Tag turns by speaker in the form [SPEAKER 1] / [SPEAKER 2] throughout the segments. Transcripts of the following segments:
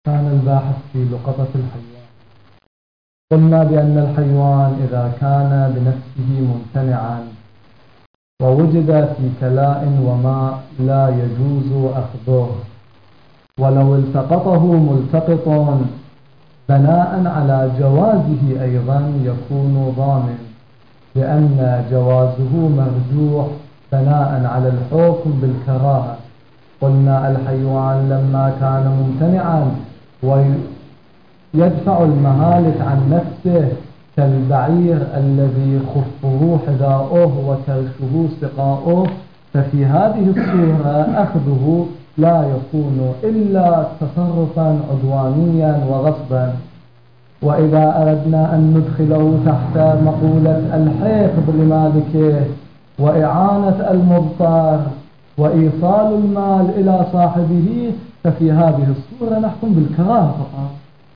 [SPEAKER 1] كان الباحث في لقطة الحيوان. قلنا بأن الحيوان إذا كان بنفسه ممتنعا ووجد في كلاء وماء لا يجوز أخذه، ولو التقطه ملتقط بناء على جوازه أيضا يكون ضامن، لأن جوازه مرجوح بناء على الحكم بالكراهة. قلنا الحيوان لما كان ممتنعا ويدفع المهالك عن نفسه كالبعير الذي خفه حذاؤه وكرشه سقاؤه، ففي هذه الصورة أخذه لا يكون إلا تصرفا عدوانيا وغصبا. وإذا أردنا أن ندخله تحت مقولة الحفظ لمالكه وإعانة المضطر وإيصال المال إلى صاحبه، ففي هذه الصورة نحكم بالكراهة فقط.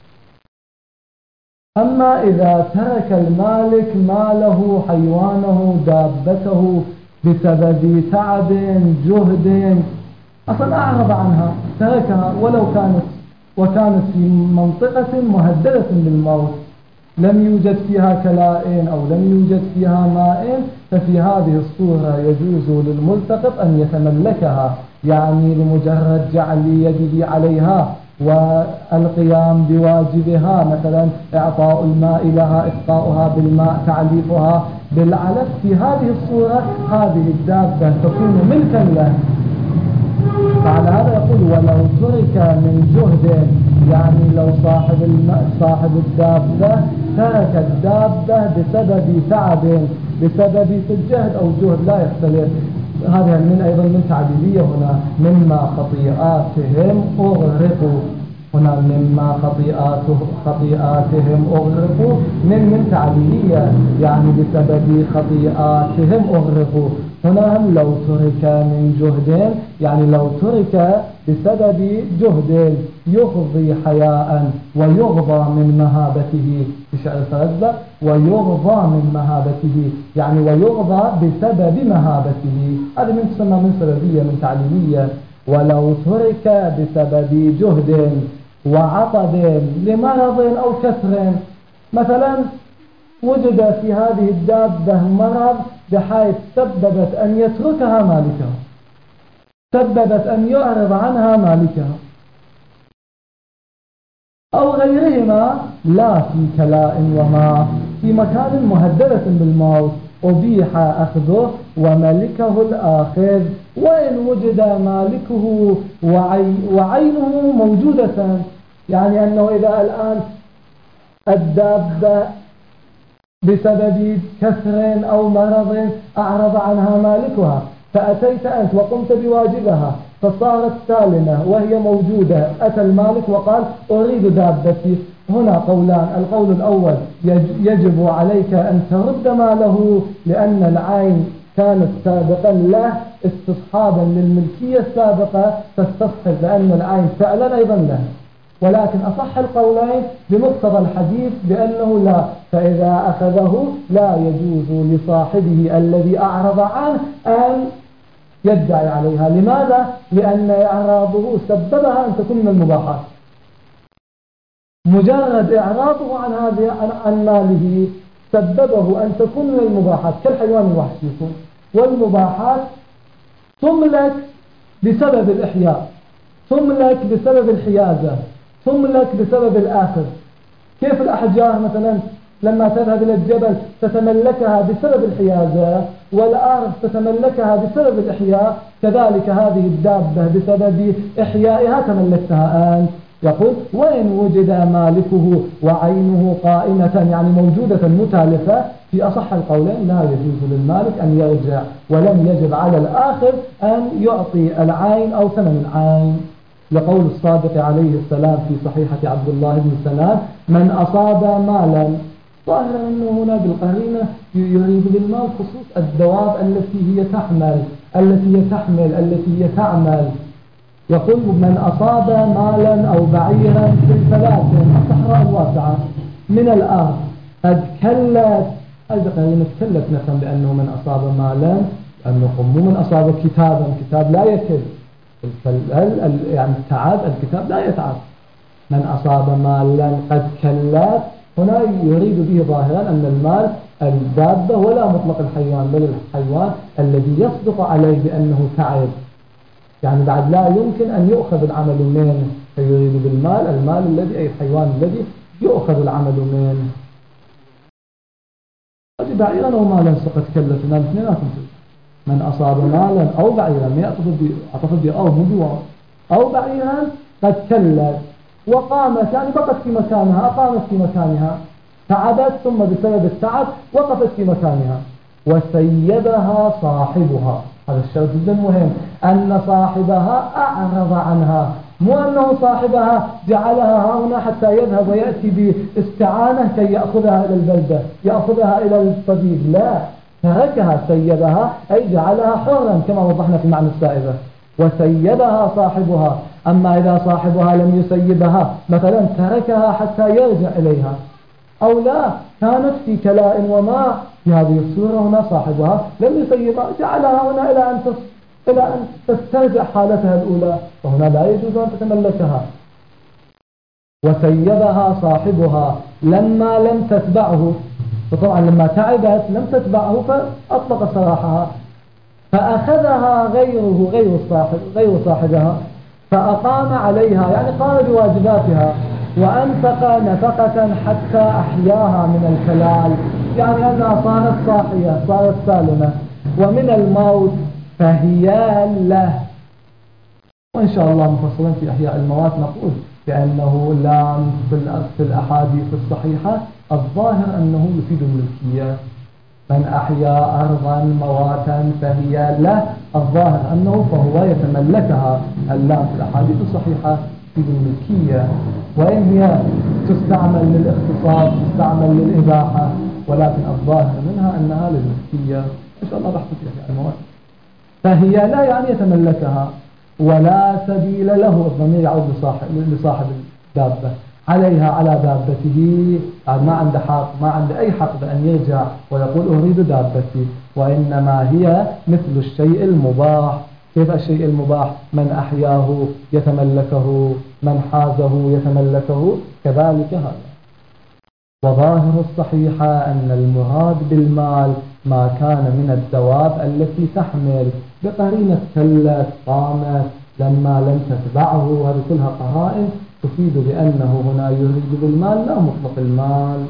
[SPEAKER 1] أما إذا ترك المالك ماله حيوانه دابته بسبب تعب جهد، أصلا أعرض عنها تركها وكانت في منطقة مهددة بالموت، لم يوجد فيها كلاء أو لم يوجد فيها ماء، ففي هذه الصورة يجوز للملتقط أن يتملكها، يعني بمجرد جعل يده عليها والقيام بواجبها، مثلا إعطاء الماء لها، إسقاؤها بالماء، تعليفها بالعلف. في هذه الصورة هذه الدابة تكون ملكا له. فعلى هذا يقول ولو ترك من جهد، يعني لو صاحب الدابة ترك الدابة بسبب تعب، بسبب الجهد أو جهد لا يختلف. هذا من أيضا من تعبيرية هنا، مما خطيئاتهم أغرقوا، هنا مما خطيئاتهم أغرقوا من تعبيرية، يعني بسبب خطيئاتهم أغرقوا. هنا هم لو ترك من جهد، يعني لو ترك بسبب جهد يغضي حياء ويغضى من مهابته، في شعر فرزدق ويغضى من مهابته، يعني ويغضى بسبب مهابته. هذا من تسمى من سببية من تعليمية. ولو ترك بسبب جهد وعطب لمرض أو كسر، مثلا وجد في هذه الدابة مرض بحيث سببت أن يتركها مالكها، سببت أن يعرض عنها مالكها، أو غيرهما، لا في كلاء وماء في مكان مهددة بالموت، أبيح أخذه وملكه الآخذ، وإن وجد مالكه وعينه موجودة، يعني أنه إذا الآن الدابة بسبب كسر أو مرض أعرض عنها مالكها، فأتيت أنت وقمت بواجبها فصارت سالمة وهي موجودة، أتى المالك وقال أريد دابتي. هنا قولان: القول الأول يجب عليك أن ترد ماله، لأن العين كانت سابقا له استصحابا للملكية السابقة، فاستصحب لأن العين فعلا أيضا له. ولكن أصح القولين بمقتضى الحديث بأنه لا، فإذا أخذه لا يجوز لصاحبه الذي أعرض عنه أن يدعي عليها. لماذا؟ لأن إعراضه سببها أن تكون من المباحات. مجرد إعراضه عن ماله سببه أن تكون من المباحات، كالحيوان الوحشي يكون. والمباحات تملك بسبب الإحياء، تملك بسبب الحيازة، تملك بسبب الآخذ. كيف الأحجار مثلا لما تذهب إلى الجبل تتملكها بسبب الحيازة، والأرض تتملكها بسبب الإحياء، كذلك هذه الدابة بسبب إحيائها تملكتها أنت. يقول: وإن وجد مالكه وعينه قائمة، يعني موجودة متالفة، في أصح القولين لا يجوز للمالك أن يرجع، ولم يجب على الآخر أن يعطي العين أو ثمن العين، لقول الصادق عليه السلام في صحيحة عبد الله بن سلام: من أصاب مالا. ظاهرا أنه هنا بالقرينة يريد بالمال خصوص الدواب التي هي تعمل. يقول: من أصاب مالا أو بعيرا في الفلاة الصحراء الواسعة من الأرض قد كلت، هذه قرينة كلت نفهم بأنه من أصاب مالا، أنه مو من أصاب كتابا، كتاب لا يكل، يعني التعب، الكتاب لا يتعب. من أصاب مالا قد كلت، هنا يريد به ظاهرا أن المال الدابة ولا مطلق الحيوان، بل الحيوان الذي يصدق عليه بأنه تعب، يعني بعد لا يمكن أن يؤخذ العمل منه، فيريد بالمال المال الذي أي الحيوان الذي يؤخذ العمل منه. هذه بعيرا أو مالا قد كلت، من أصاب مالا أو بعيرا، ما أعتقد أو مدوى أو بعيرا قد كلت وقامت، يعني بقت في مكانها، أقامت في مكانها، تعبت ثم بسبب التعب وقفت في مكانها، وسيبها صاحبها. هذا الشرط جدا مهم، أن صاحبها أعرض عنها، مو أنه صاحبها جعلها هنا حتى يذهب ويأتي باستعانة كي يأخذها إلى البلدة، يأخذها إلى الطبيب، لا، تركها، سيبها أي جعلها حرا كما وضحنا في معنى السائبة. وسيبها صاحبها. أما إذا صاحبها لم يسيبها، مثلا تركها حتى يرجع إليها، أو لا كانت في كلاء وماء، في هذه الصورة هنا صاحبها لم يسيبها، جعلها هنا إلى أن تسترجع حالتها الأولى، وهنا لا يجوز أن تتملكها. وسيبها صاحبها لما لم تتبعه، وطبعا لما تعبت لم تتبعه فأطلق سراحها، فأخذها غير صاحبها فأقام عليها، يعني قام بواجباتها، وأنفق نفقة حتى أحياها من الكلال، يعني أنها صارت صاحية، صارت سالمة، ومن الموت فهي له. وإن شاء الله مفصلا في إحياء الموات نقول بأنه لام في الأحاديث الصحيحة الظاهر أنه يفيد الملكية، من أحيا أرضا مواتا فهي له، الظاهر أنه فهو يتملكها. اللام في الأحاديث الصحيحة تفيد الملكية، وإن هي تستعمل للاختصاص تستعمل للإباحة، ولكن الظاهر منها أنها للملكية. إن شاء الله بحث في إحياء الموات. فهي لا يعني يتملكها، ولا سبيل له، الضمير يعود لصاحب الدابة، عليها على دابته، ما عنده حق، ما عنده أي حق بأن يرجع ويقول أريد دابتي، وإنما هي مثل الشيء المباح. كيف الشيء المباح؟ من أحياه يتملكه، من حازه يتملكه، كذلك هذا. وظاهر الصحيحة أن المراد بالمال ما كان من الدواب التي تحمل، بقرينة كلت، قامت، لما لم تتبعه، هذه كلها قرائن تفيد بأنه هنا يريد بالمال لا مطلق المال.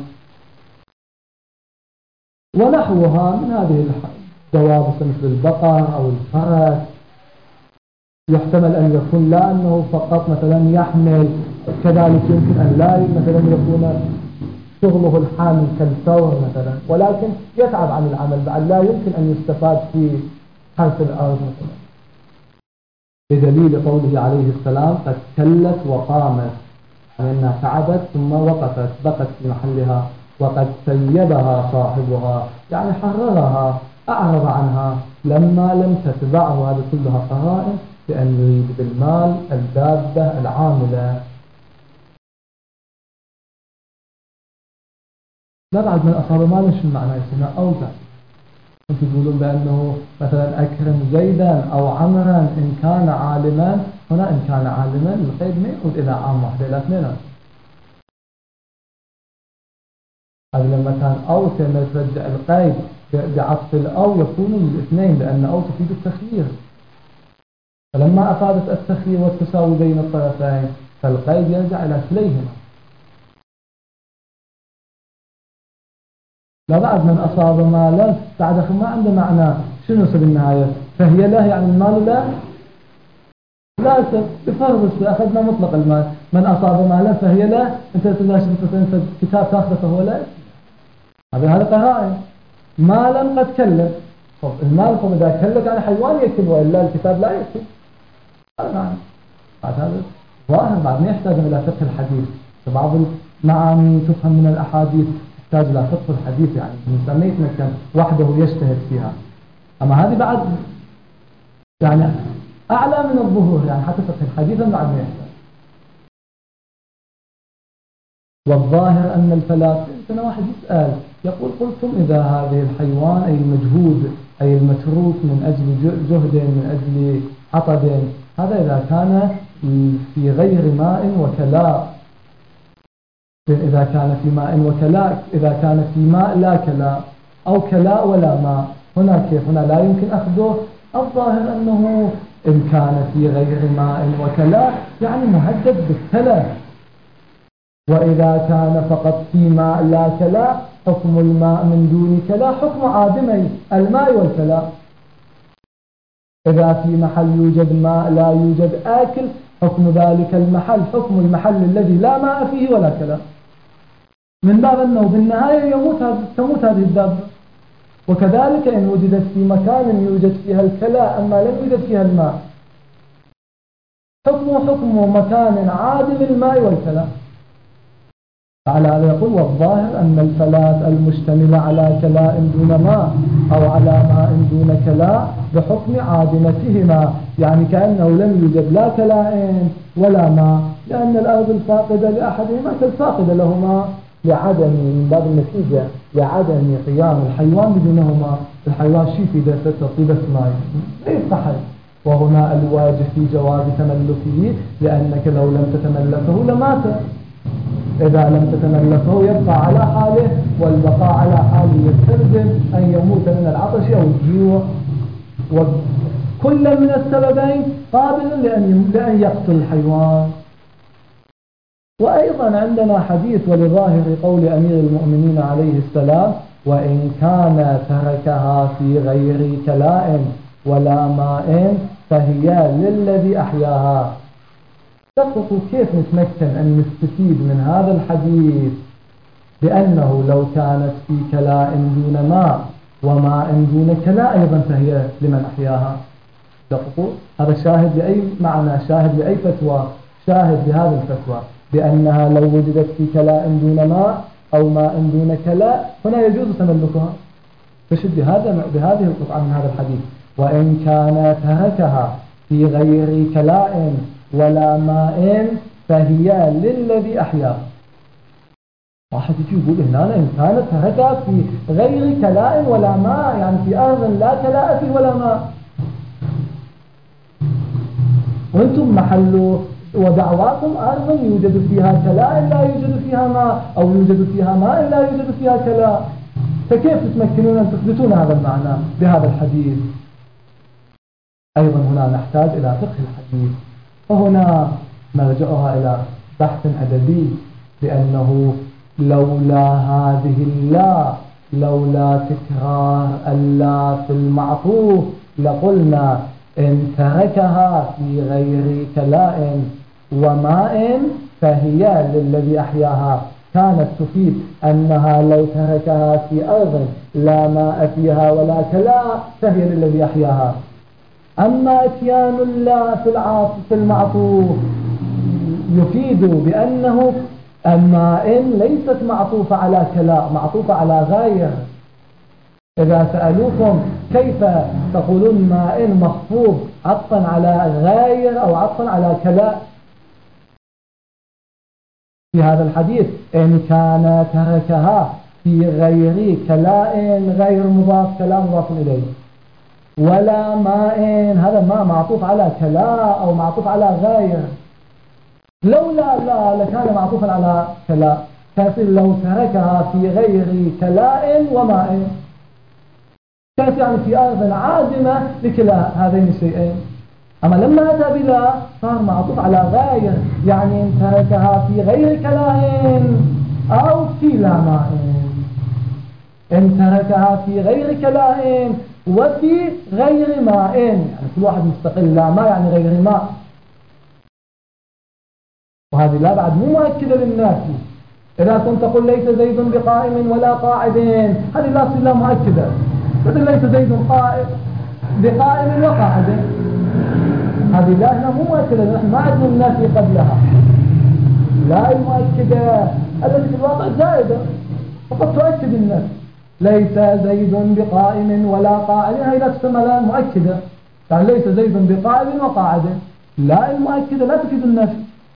[SPEAKER 1] ونحوها من هذه الدواب مثل البقر أو الفرس، يحتمل أن يكون لا أنه فقط مثلا يحمل، كذلك يمكن أن لا مثلا يكون شغله الحامل كالثور مثلا، ولكن يتعب عن العمل، بعد لا يمكن أن يستفاد في حرث الأرض مثلا، بدليل قوله عليه السلام قد كلت وقامت، لأنها تعبت ثم وقفت، بقت في محلها. وقد سيبها صاحبها، يعني حررها، أعرض عنها لما لم تتبعه. هذه كلها قرائن بأن يريد بالمال الدابة العاملة. لا بعد من أصاب مالا شو المعنى يسمى أوزع؟ أنتم تقولون بأنه مثلا أكرم زيدا أو عمرا إن كان عالما، هنا إن كان عالما القيد ما يعود إلى عام واحد إلى اثنين. هذا لما كان أو كما ترجع القيد بعطف الأو يكون الاثنين، لأن أو تفيد التخيير، فلما أفادت التخيير والتساوي بين الطرفين فالقيد يرجع إلى كليهما. لا بعد من أصاب مالا بعد ما عنده معنى شنو سبب النهاية؟ فهي له يعني المال لا بفرض أخذنا مطلق المال، من أصاب مالا فهي له، أنت كتاب تأخذه فهو له، هذا قرائن. مالا قد كلت، طب المال إذا كلت يعني حيوان يكل، وإلا الكتاب لا يكل، هذا معنى. بعد هذا ظاهر بعد ما يحتاج إلى فقه الحديث، فبعض المعاني تفهم من الأحاديث تحتاج إلى فقه الحديث، يعني الإنسان ما يتمكن وحده يجتهد فيها. أما هذه بعد يعني أعلى من الظهور، يعني حتى فقه الحديث بعد ما يحتاج. والظاهر أن الفلاسفة، أنا واحد يسأل يقول قلتم إذا هذه الحيوان أي المجهود أي المتروك من أجل جهد من أجل عطب، هذا إذا كان في غير ماء وكلاء إذا كان في ماء وكلاء، إذا كان في ماء لا كلاء أو كلاء ولا ماء، هنا كيف؟ هنا لا يمكن أخذه. الظاهر أنه إن كان في غير ماء وكلاء يعني مهدد بالتلف. وإذا كان فقط في ماء لا كلاء حكم الماء من دون كلاء حكم عادمي الماء والكلاء. إذا في محل يوجد ماء لا يوجد آكل حكم ذلك المحل حكم المحل الذي لا ماء فيه ولا كلاء، من باب أنه بالنهاية تموت هذه الدابة. وكذلك إن وجدت في مكان يوجد فيها الكلاء أما لم يوجد فيها الماء حكم مكان عادم الماء والكلاء. على هذا يقول والظاهر أن الفلاة المشتملة على كلاء دون ماء أو على ماء دون كلاء بحكم عادمتهما، يعني كأنه لم يوجد لا كلاء ولا ماء، لأن الأرض الفاقدة لأحدهما كالفاقدة لهما لعدم، من باب النتيجة لعدم قيام الحيوان بدونهما. الحيوان شيء في دفته طيبة ماء يستحي، وهنا الواجب في جواز تملكه، لأنك لو لم تتملكه لمات. إذا لم تتملكه يبقى على حاله، والبقاء على حاله يستلزم أن يموت من العطش أو الجوع، وكل من السببين قابل لأن يقتل الحيوان. وأيضا عندنا حديث ولظاهر قول أمير المؤمنين عليه السلام وإن كان تركها في غير كلاء ولا ماء فهي للذي أحياها. تقصد كيف نتمكن أن نستفيد من هذا الحديث بأنه لو كانت في كلاء دون ماء وماء دون كلاء أيضا فهي لمن أحياها. تقصد هذا شاهد لأي معنى، شاهد لأي فتوى، شاهد لهذا الفتوى بأنها لو وجدت في كلاء دون ماء أو ماء دون كلاء هنا يجوز تملكها. فشد بهذه القطعة من هذا الحديث وإن كان تركها في غير كلاء ولا ماء فهي للذي أحياها. واحد يجي يقول هنا إن كانت تركها في غير كلاء ولا ماء، يعني في أرض لا كلاء فيه ولا ماء، وأنتم محل ودعواكم أرض يوجد فيها كلاء لا يوجد فيها ماء، أو يوجد فيها ماء لا يوجد فيها كلاء، فكيف تتمكنون أن تثبتون هذا المعنى بهذا الحديث؟ أيضا هنا نحتاج إلى فقه الحديث، وهنا نرجعها إلى بحث أدبي، لأنه لولا هذه اللا، لولا تكرار اللا في المعطوف لقلنا إن تركها في غير كلاء وماء فهي للذي أحياها، كانت تفيد أنها لو تركها في أرض لا ماء فيها ولا كلاء فهي للذي أحياها. أما اتيان الله في المعطوف يفيد بأنه الماء ليست معطوفة على كلاء، معطوفة على غاية. إذا سألوكم كيف تقولون ماء مخفوض عطفا على غاية أو عطفا على كلاء في هذا الحديث إن كان تركها في غير كلاء غير مضاف، كلاء مضاف إليه، ولا ماء، هذا ماء معطوف على كلاء أو معطوف على غاية. لولا لا لكان معطوفا على كلاء، كافر لو تركها في غير كلاء وماء، كانت يعني في أرض عازمة لكلا هذين الشيئين. أما لما أتى بلا صار معطوف على غاية، يعني إن تركها في غير كلاء أو في لا ماء، إن تركها في غير كلاء وفي غير ماء، يعني كل واحد مستقل، لا ماء يعني غير ماء، وهذه لا بعد مو مؤكدة للناس. إذا كنت تقول ليس زيد بقائم ولا قاعد، هذه لا تصير لا مؤكدة، مثل ليس زيد بقائم وقاعد، هذه لا هنا مو مؤكدة، نحن ما عندنا النافي قبلها. لا المؤكدة التي في الواقع زائدة فقد تؤكد النفي، ليس زيد بقائم ولا قاعد، هذه لا تسمى لا مؤكدة، يعني ليس زيد بقائم وقاعد، لا المؤكدة لا تفيد النفي.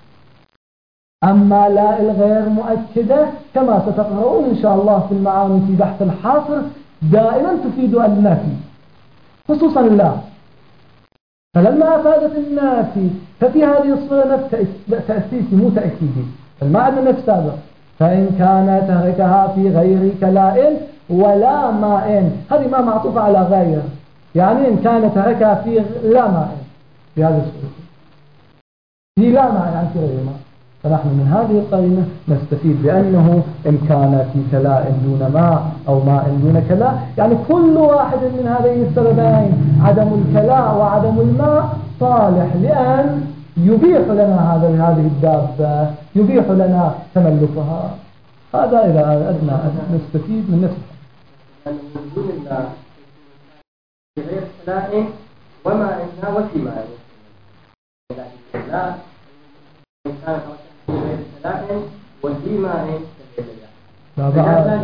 [SPEAKER 1] أما لا الغير مؤكدة كما ستقرؤون إن شاء الله في المعاني في بحث الحاصر دائما تفيد النفي، خصوصا لا. فلما أفادت النفي ففي هذه الصورة نفس تأسيسي مو تأكيدي، ما عندنا نفس سابق، فإن كان تركها في غير كلاء ولا ماء، هذه ما معطوفة على غير، يعني إن كان تركها في لا ماء، في هذا السؤال في لا ماء يعني في غير ماء. فنحن من هذه القرينة نستفيد بأنه إن كان في كلاء دون ماء أو ماء دون كلاء، يعني كل واحد من هذين السببين عدم الكلاء وعدم الماء صالح لأن يبيح لنا هذه الدابة، يبيح لنا تملكها. هذا إذا أردنا نستفيد من نفسه.
[SPEAKER 2] وجود الله في غير كلاء وما إنها وفي ماء، لكن لا إن كان في غير كلاء وفي ماء
[SPEAKER 1] لا بعد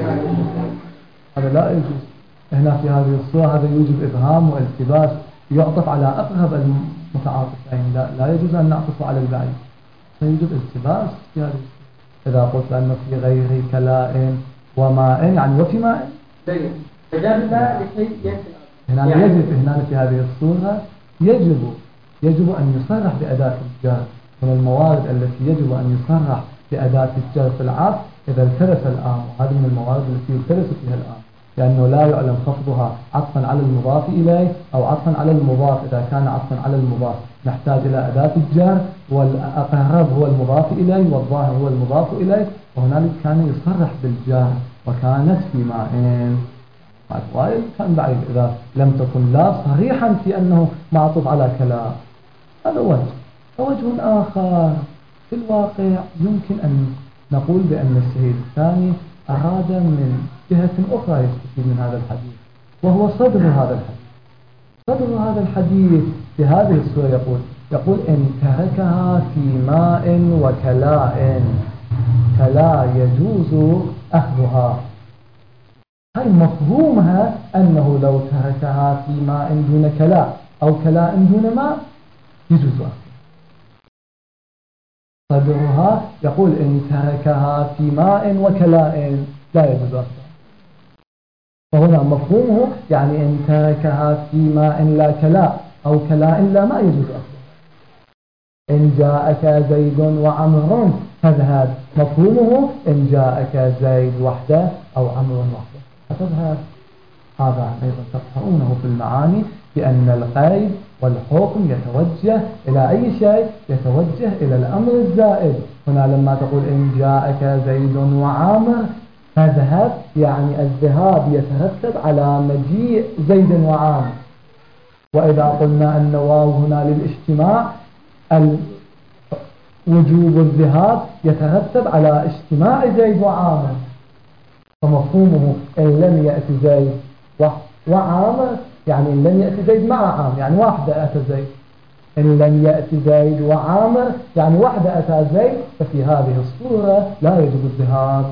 [SPEAKER 1] هذا لا يجوز. هنا في هذه الصورة هذا يوجب إبهام والتباس، يعطف على أقرب المتعاطفين، لا يجوز أن نعطف على البعيد، سيوجب التباس في هذه. إذا قلت أنه في غير كلاء وماء يعني وفي ماء
[SPEAKER 2] فجعلنا لشيء
[SPEAKER 1] هنا يعني هنا في هذه الصورة يجب أن يصرح بأداة الجر. من الموارد التي يجب أن يصرح بأداة الجر في العطف إذا الترس الآن، وهذه من الموارد التي يلترس فيها الآن، لأنه لا يعلم خفضها عطفا على المضاف إليه أو عطفا على المضاف. إذا كان عطفا على المضاف نحتاج إلى أداة الجر، والأقرب هو المضاف إليه والظاهر هو المضاف إليه، وهنالك كان يصرح بالجر وكانت في ماء. وإن كان بعيد إذا لم تكن لا صريحا في أنه معطوف على كلام، هذا وجه آخر. في الواقع يمكن أن نقول بأن الشهيد الثاني أراد من جهة أخرى يستفيد من هذا الحديث، وهو صدر هذا الحديث. صدر هذا الحديث في هذه السورة يقول إن تركها في ماء وكلاء فلا يجوز أخذها. هاي مفهومها أنه لو تركها في ماء دون كلاء أو كلاء دون ماء يجوز أخذها. صدرها يقول إن تركها في ماء وكلاء لا يجوز أخذها. فهنا مفهومه يعني إن تركها في ماء لا كلاء أو كلاء لا ماء يجوز أخذها. إن جاءك زيد وعمر فاذهب، مفهومه إن جاءك زيد وحده أو عمر وحده فتذهب. هذا أيضا تفهمونه في المعاني بأن القيد والحكم يتوجه إلى أي شيء، يتوجه إلى الأمر الزائد. هنا لما تقول إن جاءك زيد وعامر فاذهب، يعني الذهاب يترتب على مجيء زيد وعامر. وإذا قلنا أن واو هنا للاجتماع، وجوب الذهاب يترتب على اجتماع زيد وعامر. فمفهومه إن لم يأتي زيد وعامر يعني إن لم يأتي زيد مع عامر يعني واحدة أتى زيد. إن لم يأتي زيد وعامر يعني واحدة أتى زيد. ففي هذه الصورة لا يجب الذهاب.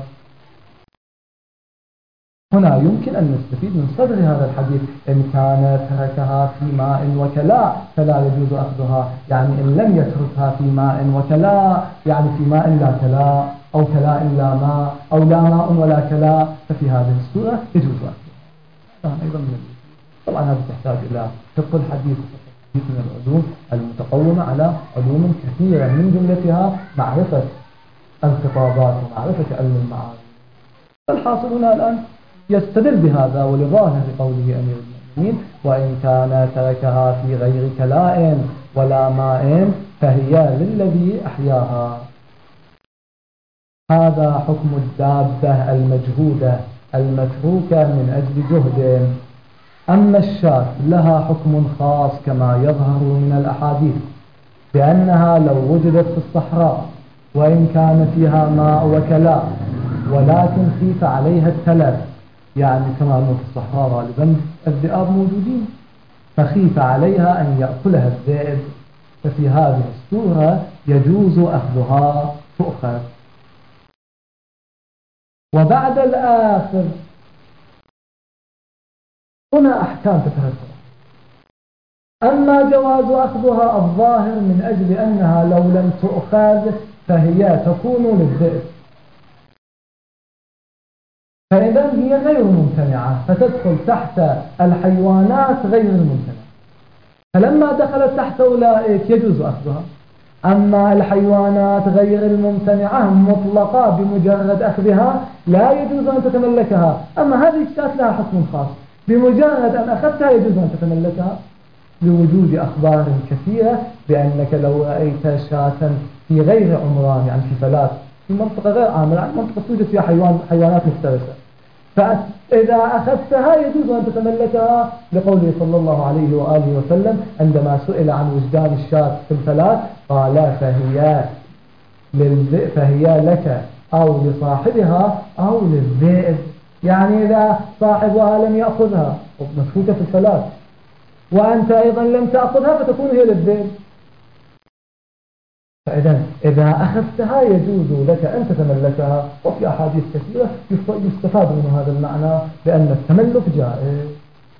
[SPEAKER 1] هنا يمكن أن نستفيد من صدر هذا الحديث إن كان تركها في ماء وكلاء فلا يجوز أخذها، يعني إن لم يتركها في ماء وكلاء يعني في ماء لا كلاء أو كلاء لا ماء أو لا ماء ولا كلاء، ففي هذه الصورة يجوز أخذها. أيضا طبعا هذا تحتاج إلى فقه الحديث من العلوم المتقومة على علوم كثيرة من جملتها معرفة الخطابات ومعرفة علم المعاني. فالحاصل هنا الآن يستدل بهذا ولظاهر قوله أمير المؤمنين وإن كان تركها في غير كلاء ولا ماء فهي للذي أحياها. هذا حكم الدابة المجهودة المتروكة من أجل جهد. أما الشاة لها حكم خاص كما يظهر من الأحاديث بأنها لو وجدت في الصحراء وإن كان فيها ماء وكلاء ولكن خيف عليها التلف، يعني كما أنه في الصحراء غالبا الذئاب موجودين فخيف عليها أن يأكلها الذئب، ففي هذه الصورة يجوز أخذها تؤخذ. وبعد الآخر هنا أحكام تترتب. أما جواز أخذها الظاهر من أجل أنها لو لم تؤخذ فهي تكون للذئب، فإذا هي غير ممتنعة فتدخل تحت الحيوانات غير الممتنعة. فلما دخلت تحت أولئك يجوز أخذها. أما الحيوانات غير الممتنعة مطلقة بمجرد أخذها لا يجوز أن تتملكها. أما هذه الشاة لها حكم خاص، بمجرد أن أخذتها يجوز أن تتملكها، لوجود أخبار كثيرة بأنك لو رأيت شاة في غير عمران، يعني في فلاة في منطقة غير عامرة، يعني منطقة توجد فيها حيوانات مفترسة، فإذا أخذتها يجوز أن تتملكها، لقوله صلى الله عليه وآله وسلم عندما سئل عن وجدان الشاة في الفلاة قال فهي لك أو لصاحبها أو للذئب، يعني إذا صاحبها لم يأخذها مفكوكة في الفلاة وأنت أيضا لم تأخذها فتكون هي للذئب. فإذا إذا أخذتها يجوز لك أن تتملكها. وفي أحاديث كثيرة يستفاد من هذا المعنى بأن التملك جائز.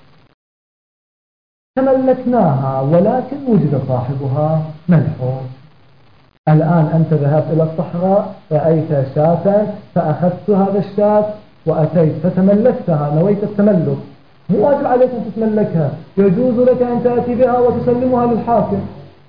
[SPEAKER 1] تملكناها ولكن وجد صاحبها ملحوظ. الآن أنت ذهبت إلى الصحراء رأيت شاة فأخذت هذا الشاة وأتيت فتملكتها، نويت التملك، مو واجب عليك أن تتملكها، يجوز لك أن تأتي بها وتسلمها للحاكم،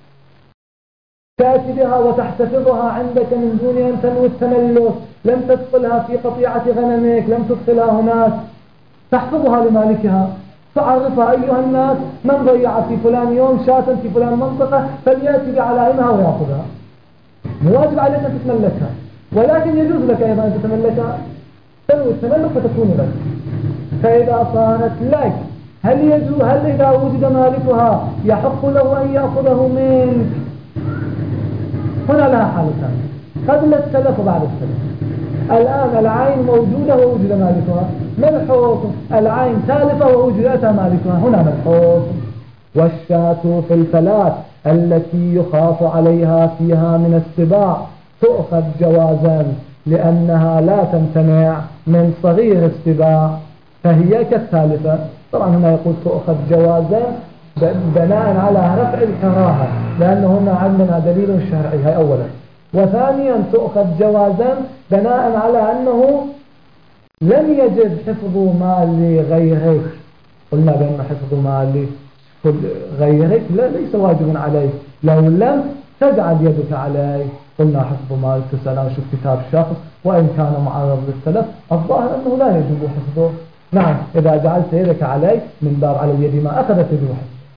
[SPEAKER 1] تأتي بها وتحتفظها عندك من دون أن تنوي التملك، لم تدخلها في قطيعة غنمك، لم تدخلها هناك، تحفظها لمالكها، تعرفها أيها الناس من ضيع في فلان يوم شاة في فلان منطقة فليأتي بعلائمها ويأخذها. مو واجب عليك أن تتملكها، ولكن يجوز لك أيضا أن تتملكها، تنوي التملك فتكون لك. فإذا صارت لك هل إذا وجد مالكها يحق له أن يأخذه منك؟ هنا لها حالتان، قبل التلف وبعد التلف. الآن العين موجودة ووجد مالكها، ما الحكم؟ العين تالفة ووجدتها مالكها، هنا ما الحكم؟ والشاة في الفلاة التي يخاف عليها فيها من السباع تؤخذ جوازا لأنها لا تمتنع من صغير السباع فهي كالثالثة. طبعا هنا يقول تؤخذ جوازا بناء على رفع الكراهة، لأنه هنا عندنا دليل شرعي، هاي أولا. وثانيا تؤخذ جوازا بناء على أنه لم يجب حفظ مال غيرك. قلنا بأن حفظ مال غيرك ليس واجب عليك لو لم تجعل يدك عليه. قلنا حفظ مال، تسأل عن شوف كتاب شخص وإن كان معرض للتلف الظاهر أنه لا يجب حفظه. نعم إذا جعلت يدك عليه من باب على اليد ما أخذت يده،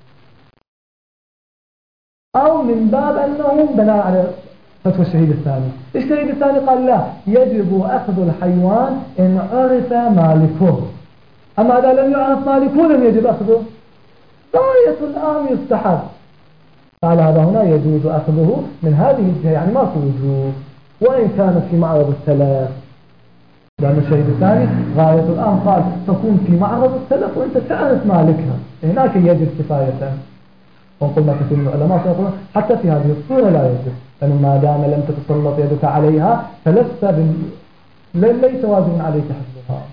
[SPEAKER 1] أو من باب أنه بناء على فتوى الشهيد الثاني. الشهيد الثاني قال لا، يجب أخذ الحيوان إن عرف مالكه، أما إذا لم يعرف مالكه لم يجب أخذه. غاية الآن يستحب. قال هذا هنا يجوز أخذه من هذه الجهة، يعني ما في وجوب وإن كانت في معرض التلف، لأن الشهيد الثاني غاية الآن قال تكون في معرض التلف وأنت تعرف مالكها، هناك يجب كفاية. وقلنا كثير من العلماء يقولون حتى في هذه الصورة لا يجب، لأنه ما دام لم تتسلط يدك عليها ليس واجب عليك حفظها.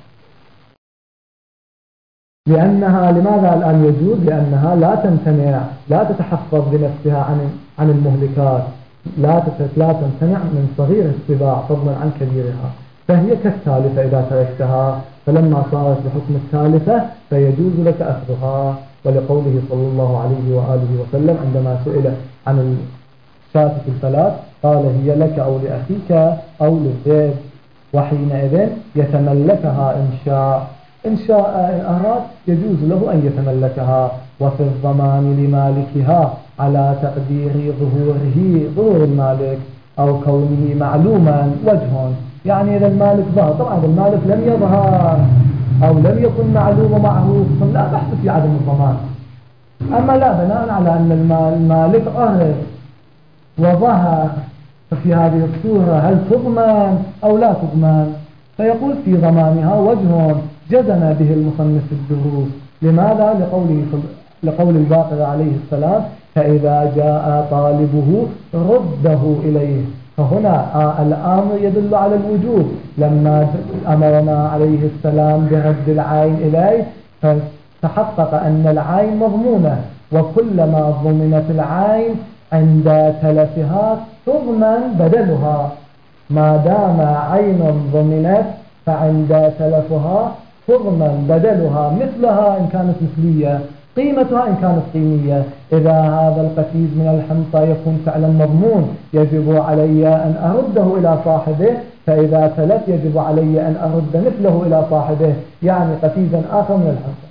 [SPEAKER 1] لأنها لماذا الآن يجوز؟ لأنها لا تمتنع، لا تتحفظ بنفسها عن المهلكات، لا تمتنع من صغير السباع فضلا عن كبيرها، فهي كالثالثة إذا تركتها، فلما صارت بحكم الثالثة فيجوز لك أخذها. ولقوله صلى الله عليه وآله وسلم عندما سئل عن الشاة في الفلاة قال هي لك أو لأخيك أو للذئب، وحينئذ يتملكها إن شاء إن أراد يجوز له أن يتملكها. وفي الضمان لمالكها على تقدير ظهور المالك أو كونه معلوما وجه، يعني إذا المالك ظهر، طبعا إذا المالك لم يظهر أو لم يكن معلوم ومعروف لا بحث في عدم الضمان. أما لا، بناء على أن المالك أهرب وظهر، ففي هذه الصورة هل تضمن أو لا تضمن؟ فيقول في ضمانها وجه جزم به المصنف الدروس. لماذا؟ لقول الباقر عليه السلام فإذا جاء طالبه رده إليه. فهنا الأمر يدل على الوجوب، لما أمرنا عليه السلام برد العين إليه فتحقق أن العين مضمونة، وكلما ضمنت العين عند تلفها تضمن بدلها. ما دام عين ضمنت فعند تلفها تضمن بدلها مثلها إن كانت مثلية. قيمتها إن كانت قيمية. إذا هذا القفيز من الحنطة يكون فعلا مضمون يجب علي أن أرده إلى صاحبه، فإذا تلف يجب علي أن أرد مثله إلى صاحبه، يعني قفيزا آخر من الحنطة.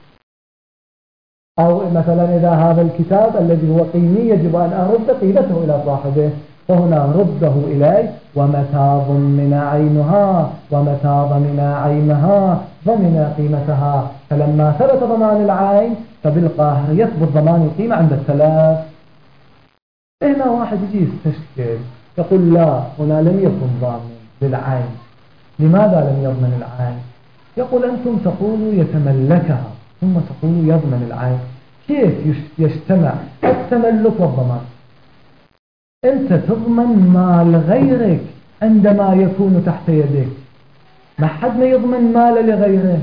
[SPEAKER 1] أو مثلا إذا هذا الكتاب الذي هو قيمي يجب أن أرد قيمته إلى صاحبه، فهنا رده إليه. ومتى ضمن عينها ومتى ضمن عينها ضمن قيمتها. فلما ثبت ضمان العين فبالقاهر يثبت ضمان القيمة عند الثلاث. هنا واحد يجي يستشكل يقول لا، هنا لم يكن ضامن للعين. لماذا لم يضمن العين؟ يقول أنتم تقولوا يتملكها ثم تقولوا يضمن العين، كيف يجتمع التملك والضمان؟ أنت تضمن مال غيرك عندما يكون تحت يدك، ما حد ما يضمن مال لغيره.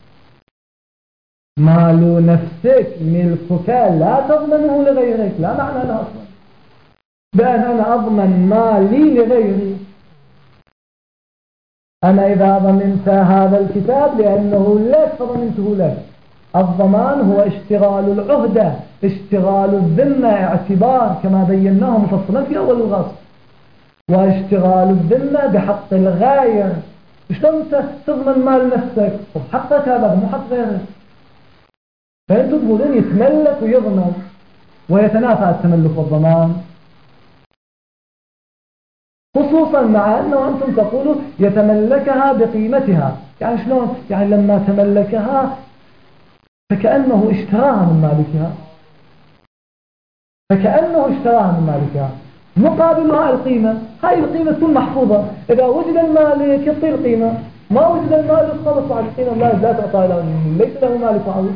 [SPEAKER 1] مال نفسك ملكك لا تضمنه لغيرك، لا معنى له أصلا بأن أنا أضمن مالي لغيري. أنا إذا ضمنت هذا الكتاب لأنه لك فضمنته لك. الضمان هو اشتغال العهدة، اشتغال الذمة، اعتبار كما بيناه مفصلا في أول الغصب، واشتغال الذمة بحق الغاية. شلون تضمن مال نفسك وحقك هذا مو حق غيرك؟ فأنتم تقولون يتملك ويضمن ويتنافى التملك والضمان، خصوصا مع أنه أنتم تقولوا يتملكها بقيمتها. يعني شلون؟ يعني لما تملكها فكأنه اشتراها من مالكها، من مالكها. مقابلها القيمة، هاي القيمة تكون محفوظة. إذا وجد المالك يعطي القيمة، ما وجد المالك خلص على القيمة لا تعطى له، ليس له مالك معه،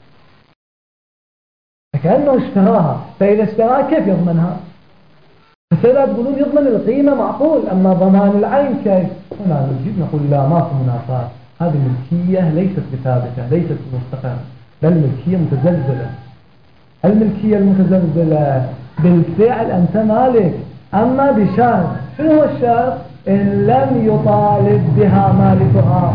[SPEAKER 1] فكأنه اشتراها. فإذا اشتراها كيف يضمنها؟ فإذا تقولون يضمن القيمة معقول، أما ضمان العين كيف؟ هنا نجد نقول لا، ما في منافاة. هذه ملكية ليست بثابتة، ليست مستقرة، بل ملكية متزلزلة. الملكية المتزلزلة بالفعل أنت مالك، أما بشرط. شنو هو الشرط؟ إن لم يطالب بها مالكها.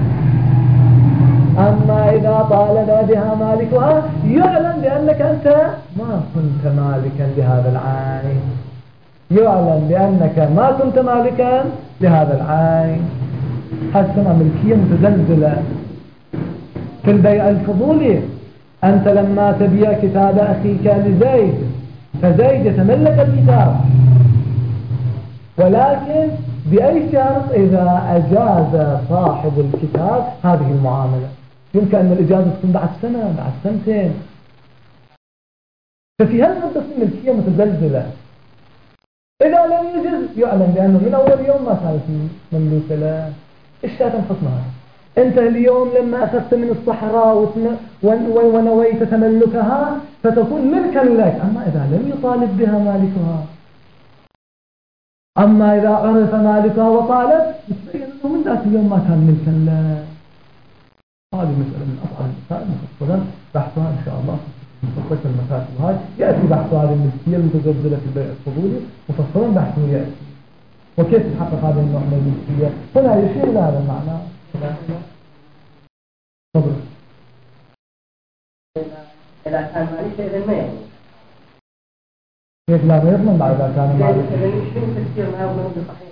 [SPEAKER 1] أما إذا طالب بها مالكها يعلم بأنك أنت ما كنت مالكا لهذا العين، يعلم بأنك ما كنت مالكا لهذا العين. حسنا ملكية متزلزلة. في البيع الفضولي أنت لما تبيع كتاب أخيك لزيد فزيد يتملك الكتاب، ولكن بأي شرط؟ إذا أجاز صاحب الكتاب هذه المعاملة. يمكن أن الإجازة تكون بعد سنة، بعد سنتين. ففي هالمدة الملكية متزلزلة. إذا لم يجز يعلم بأنه من أول يوم ما كانت مملوكة له. إيش تنقصنا؟ أنت اليوم لما أخذت من الصحراء ونويت تملكها فتكون ملكا لك، أما إذا لم يطالب بها مالكها، أما إذا عرف مالكها وطالب يتبين أنه من ذات اليوم ما كان ملكا له. هذه مسألة من أصعب المسائل مفصلا بحثها إن شاء الله في مفصلة المكاتب. هذه يأتي بحث هذه الملكية المتزلزلة في البيع الفضولي مفصلا بحثه يأتي، وكيف تحقق هذا النوع من الملكية. هنا يشير إلى هذا المعنى. تفضل.
[SPEAKER 2] إذا كان مالك إذا ما يعني
[SPEAKER 1] كيف لا يضمن بعد إذا كان مالك؟
[SPEAKER 2] شنو تفسير ما يضمن بصحيح؟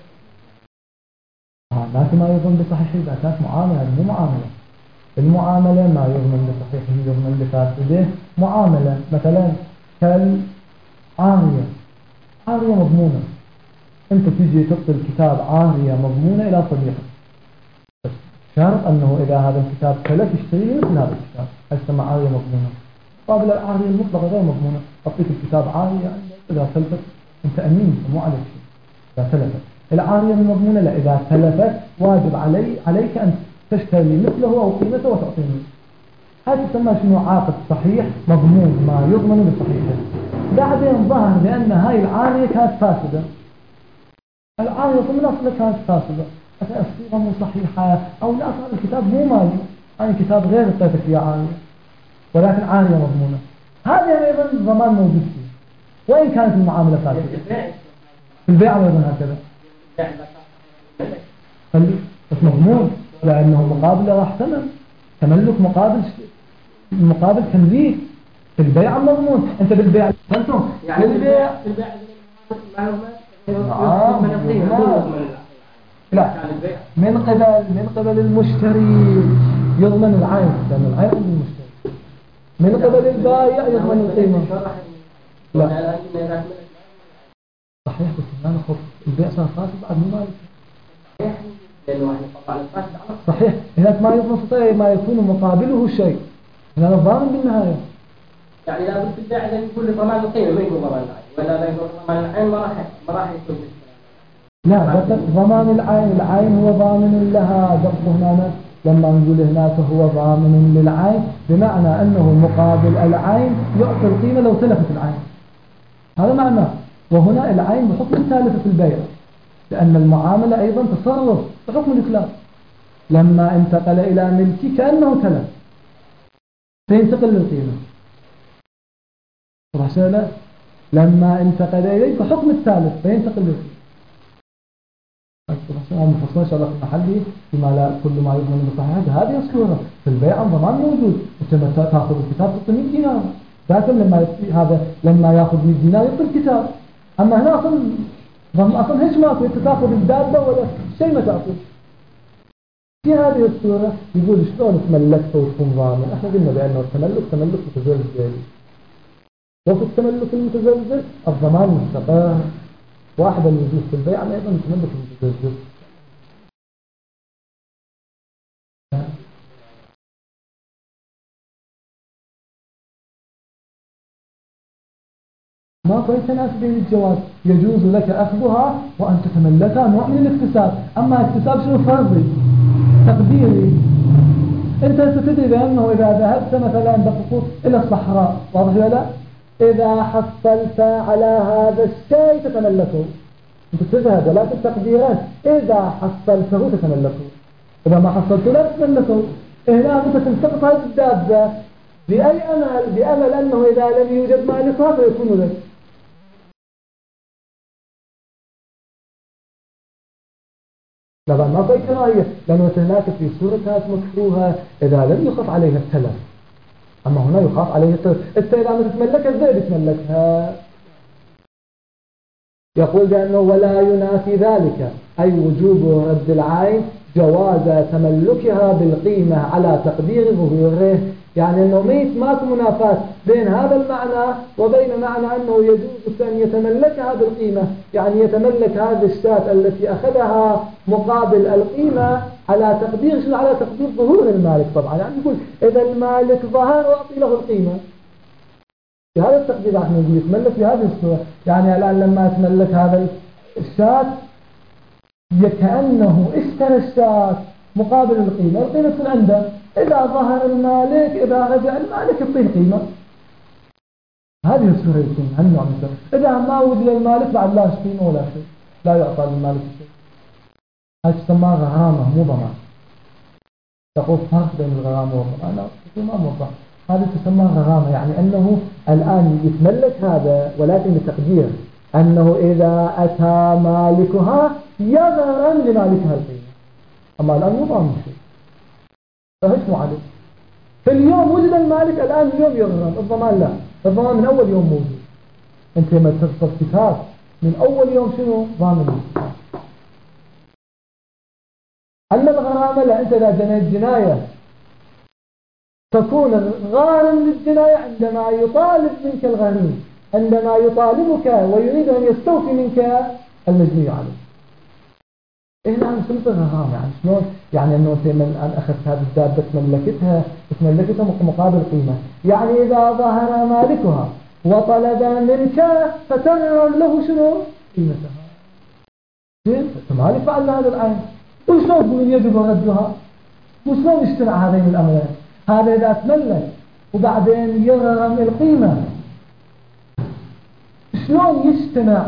[SPEAKER 1] ما يضمن بصحيح إذا كانت معاملة، مو معاملة. المعاملة ما يضمن بصحيحه يضمن بفاسده. معاملة مثلا كالعارية، عارية مضمونة، أنت تيجي تعطي الكتاب عارية مضمونة إلى صديقك، شرط أنه إذا هذا الكتاب تلف يشتري مثل هذا الكتاب، هذا عارية مضمونة. قابل العارية المطلقة غير مضمونة، أعطيك الكتاب عارية إذا تلفت أنت أمين مو عليك شيء. إذا تلفت العارية المضمونة لا، إذا تلفت واجب عليك أن تشتري مثله أو قيمته وتعطيني. هذا تسمى شنو؟ عاقد صحيح مضمون ما يضمن بصحيحه. بعدين ظهر بأن هاي العارية كانت فاسدة، العارية من أصلها كانت فاسدة، الصيغة مو صحيحة، أو لا صار الكتاب مو مالي، يعني كتاب غير اعطيتك فيه عارية ولكن عارية مضمونة. هذه أيضا ضمان موجود فيه وإن كانت المعاملة فاسدة. في البيع أيضا هكذا بس مضمون، لأنه مقابل راح ثمن، تملك مقابل المقابل تمليك في البيع مضمون. أنت بالبيع أنتم
[SPEAKER 2] يعني
[SPEAKER 1] بالبيع
[SPEAKER 2] ما
[SPEAKER 1] لا من قبل المشتري يضمن العين، لأن العين عند المشتري. من قبل البائع يضمن القيمة. لا صحيح، بس ما نخف البيع صار فاسد بعد مو مالك. صحيح، هناك ما يضمن ما يكون مقابله شيء، هنا الضامن بالنهاية.
[SPEAKER 2] يعني لا بد البيع إذا يقول لي ضمان القيمة ما يقول ضمان العين، ولا لا يقول ضمان العين ما راح يكون.
[SPEAKER 1] لا ضمان العين هو ضامن لها. دقوا هنا لما نقول هناك هو ضامن للعين بمعنى أنه مقابل العين يعطي القيمة لو تلفت العين، هذا معناه. وهنا العين بحكم التالفة في البيع، لأن المعاملة أيضا تصرف بحكم الإتلاف. لما انتقل إلى ملكي كأنه تلف فينتقل للقيمة. رسالة لما انتقل إليه بحكم التالف فينتقل للقيمة. مفصل إن شاء الله في محلي فيما لا كل ما يضمن بالصحيح. هذه الصورة في البيع الضمان موجود. أنت تأخذ الكتاب تعطي 100 دينار، لكن لما يأخذ 100 دينار يعطي الكتاب. أما هنا أصلا هيش ماكو، أنت تأخذ الدابة ولا شيء ما تأخذ. في هذه الصورة يقول شلون تملكته وتكون ضامن. احنا قلنا بأنه التملك تملك متزلزل، وفي التملك المتزلزل الضمان مستقر. واحد اللي يجوز في البيع أيضا التملك المتزلزل. ما كنت تناسب الجواز، يجوز لك أخذها وأن تتملكها، نوع من الاكتساب. أما اكتساب شنو؟ فرضي تقديري. أنت ستدري بأنه إذا ذهبت مثلا بخطوط إلى الصحراء، واضح ولا؟ إذا حصلت على هذا الشيء تتملكه. أنت تذهب، ولكن تقديرا إذا حصلته تتملكه، إذا ما حصلته لا تتملكه. هنا أنت تلتقط هذه الدابة بأي أمل؟ بأمل أنه إذا لم يوجد مالكها فيكون لك. طبعا ما في كراهية، لأنه هناك في صورة كانت مكروهة إذا لم يخاف عليها التلف. أما هنا يخاف عليها التلف. أنت إذا ما تتملكها إزاي بتملكها؟ يقول بأنه ولا ينافي ذلك أي وجوب رد العين جواز تملكها بالقيمة على تقدير ظهوره. يعني أنه ماكو منافاة بين هذا المعنى وبين معنى أنه يجوز أن يتملكها بالقيمة، يعني يتملك هذه الشاة التي أخذها مقابل القيمة على تقدير شنو؟ على تقدير ظهور المالك. طبعا يعني يقول إذا المالك ظهر أعطي له القيمة بهذا التقدير. احنا نقول يتملك بهذه الصورة. يعني الآن لما يتملك هذا الشاة كأنه اشترى الشاة مقابل القيمة تكون عنده. إذا ظهر المالك، إذا رجع المالك يعطيه القيمة. هذه الصورة يكون هالنوع من الصورة. إذا ما وجد المالك بعد لا قيمة ولا شيء، لا يعطى للمالك شيء. هذه تسمى غرامة مو ضمان. تقول فرق بين الغرامة والضمان. أنا ما موضح. هذه تسمى غرامة، يعني أنه الآن يتملك هذا ولكن بتقدير أنه إذا أتى مالكها يغرم لمالكها القيمة. أما الآن مو ضامن شيء، فهش معلم. في اليوم وجد المالك، الآن اليوم يغرم. الضمان لا، الضمان من أول يوم موجود. أنت لما تفصل كتاب من أول يوم شنو؟ ضامن. أما الغرامة لا، أنت إذا جنيت جناية تكون غارم للجناية عندما يطالب منك الغني، عندما يطالبك ويريد أن يستوفي منك المجني عليه. هنا نسميه غرامة. يعني شلون؟ يعني أنه أنت من أن أخذت هذه الدابة تملكتها مقابل قيمة. يعني إذا ظهر مالكها وطلب منك فتغرم له شنو؟ قيمتها. زين؟ فمالك فعل هذا العين. وشلون تقول يجب ردها؟ وشلون يجتمع هذين الأمرين؟ هذا إذا تملك وبعدين يغرم القيمة، شلون يجتمع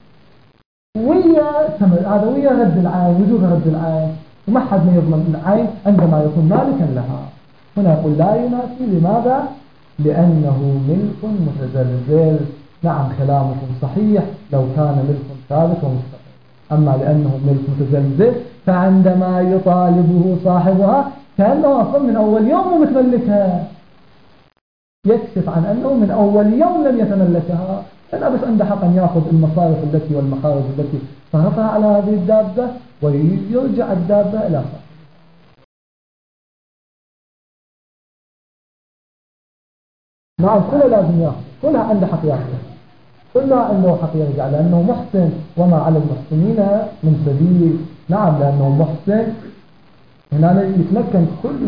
[SPEAKER 1] ويا هذا ويا رد العين، وجوب رد العين، وما حد ما يضمن العين عندما يكون مالكا لها. هنا يقول لا ينافي. لماذا؟ لأنه ملك متزلزل. نعم كلامكم صحيح لو كان ملك ثابت ومستقر، أما لأنه ملك متزلزل فعندما يطالبه صاحبها كأنه أصلا من أول يوم متملكها. يكشف عن أنه من أول يوم لم يتملكها، لا بس عنده حق أن يأخذ المصارف التي والمخارج التي صرفها على هذه الدابة ويرجع الدابة إلى صاحبها. نعم كلها لازم يأخذ، كلها عنده حق يأخذ، كلها عنده حق يرجع لأنه محسن، وما على المحسنين من سبيل. نعم لأنه محسن هنا يتمكن كل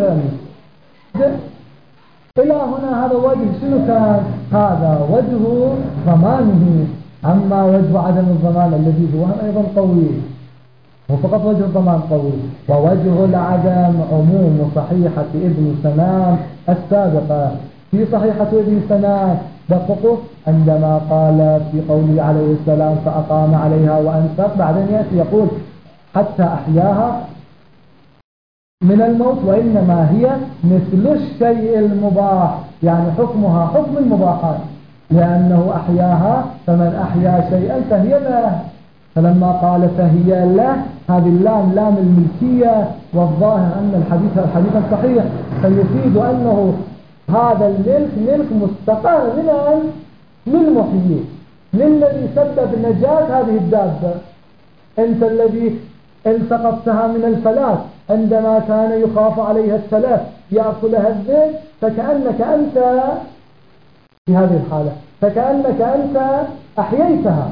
[SPEAKER 1] إلى هنا. هذا وجه شنو كان؟ هذا وجه ضمانه. أما وجه عدم الضمان الذي هو أيضا قوي، هو فقط وجه الضمان قوي. ووجه العدم عموم صحيحة ابن سنان السابقة. في صحيحة ابن سنان دققوا عندما قال في قوله عليه السلام فأقام عليها وأنفق، بعدين يأتي يقول حتى أحياها من الموت، وإنما هي مثل الشيء المباح، يعني حكمها حكم المباحات، لأنه أحياها، فمن أحيا شيئا فهي له. فلما قال فهي له، هذه اللام لام الملكية، والظاهر أن الحديث صحيح، فيفيد أنه هذا الملك ملك مستقر من المحيي، للذي سبب نجاة هذه الدابة. أنت الذي التقطتها من الفلاة عندما كان يخاف عليها التلف يأكلها الذئب، فكأنك أنت في هذه الحالة فكأنك أنت أحييتها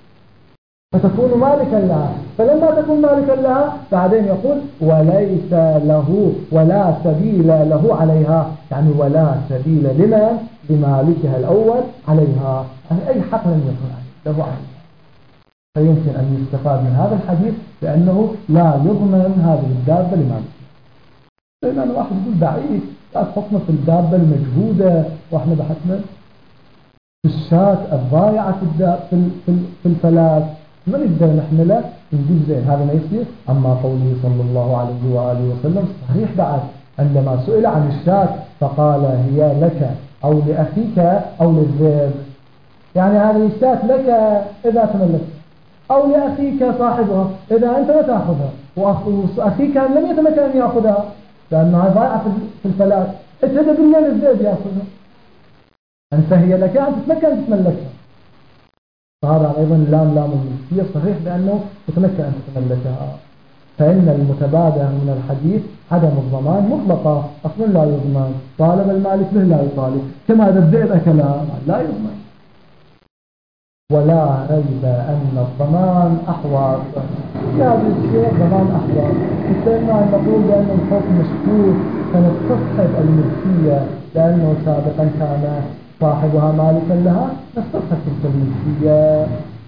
[SPEAKER 1] فتكون مالكا لها. فلما تكون مالكا لها بعدين يقول وليس له ولا سبيل له عليها، يعني ولا سبيل لمالكها الأول عليها، يعني أي حق لم يكن له عليها. فيمكن أن يستفاد من هذا الحديث بأنه لا يضمن هذه الدابة لمالكها. لأن واحد يقول بعيد، لا تحطنا في الدابة المجهودة، وإحنا بحثنا في الشاة الضائعة في الفلاة، ما نقدر نحمله نقول زين هذا ما يصير. أما قوله صلى الله عليه وآله وسلم صحيح بعد عندما سئل عن الشاة فقال هي لك أو لأخيك أو للذئب، يعني هذه الشاة لك إذا تملكت، أو لأخيك صاحبها إذا أنت لا تأخذها، وأخيك لم يتمكن أن يأخذها لأنها ضائعة في الفلاة، اتهدى بالله للذئب يأخذها، أنت هي لك أن تتمكن أن تتملكها. فهذا أيضا لام الملكية صحيح بأنه يتمكن أن تتملكها. فإن المتبادر من الحديث عدم الضمان مطلقة، أصلا لا يضمن، طالب المالك به لا يطالب، كما إذا الذئب أكلها لا يضمن. ولا ريب أن الضمان أحوط، في هذه الشيء الضمان أحوط، مثلما نقول بأن الحكم مشكوك فنستصحب الملكية لأنه سابقا كان صاحبها مالكا لها، نستصحب تلك الملكية.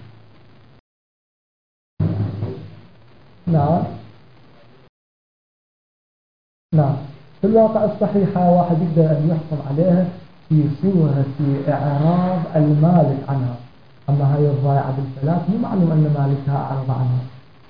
[SPEAKER 1] نعم في الواقع الصحيحة واحد يقدر أن يحكم عليها في صورة إعراض المالك عنها، أما هي الضائعة بالفلاة مو معلوم أن مالكها أعرض عنها.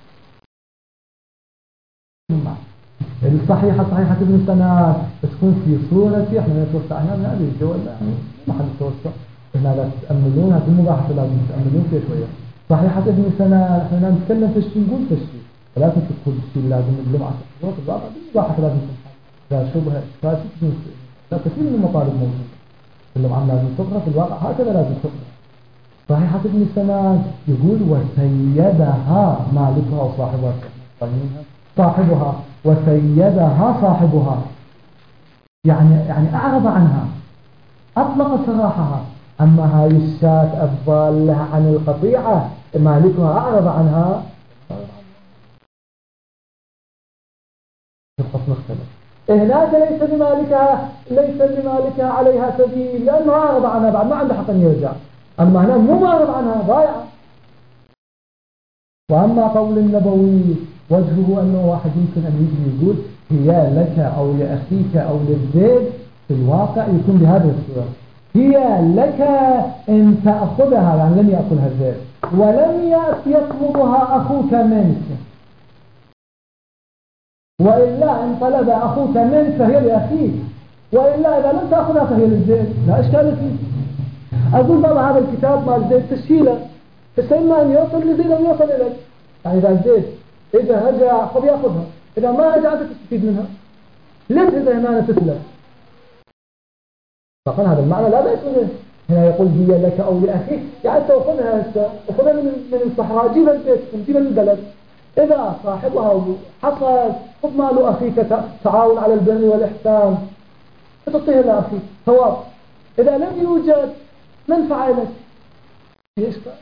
[SPEAKER 1] الصحيحة صحيحة ابن سنان تكون في صورة، احنا نتوسع هنا من هذه الدول يعني ما حد يتوسع، هنا لا تتأملونها في المباحث لازم تتأملون فيها شوية. صحيحة ابن سنان احنا نتكلم في الشيء نقول في الشيء، ولكن تدخل الشيء لازم نظلم على الصورة في الواقع بالمباحث لازم تنحل. إذا شبه إشكال لا كثير من المطالب موجودة كلهم عم لازم تقرأ في الواقع هكذا لازم تقرأ. صحيحة ابن سنان يقول وسيدها مالكها وصاحبها صاحبها وسيدها صاحبها، يعني أعرض عنها أطلق سراحها. أما هاي الشاة الضالة عن القطيعة مالكها أعرض عنها، الحكم مختلف. هناك ليس لمالكها عليها سبيل لأنه أعرض عنها بعد ما عنده حق أن يرجع، أما هنا مو معرض عنها ضايعة. وأما قول النبوي وجهه أنه واحد يمكن أن يجي يقول هي لك أو لأخيك أو للذئب، في الواقع يكون بهذه الصورة هي لك إن تأخذها، يعني لم يأكلها الذئب، ولم يطلبها أخوك منك، وإلا إن طلب أخوك منك فهي لأخيك، وإلا إذا لم تأخذها فهي للذئب، لا إشكال فيه. أقول بابا هذا الكتاب مال زيد تسهيله، فسيما أن يوصل لزيد أو يوصل إليك، يعني إذا زيد إذا رجع قد يأخذها، إذا ما رجع أنت تستفيد منها، ليش إذا هنا تسلم؟ طبعا هذا المعنى لا بأس به. هنا يقول هي لك أو لأخيك، يعني أخذها من الصحراء، جيبها البيت، جيبها البلد. إذا صاحبها حصل خذ مال أخيك، تعاون على البر والإحسان، تعطيها لأخيك ثواب. إذا لم يوجد منفعة لك في إشكال،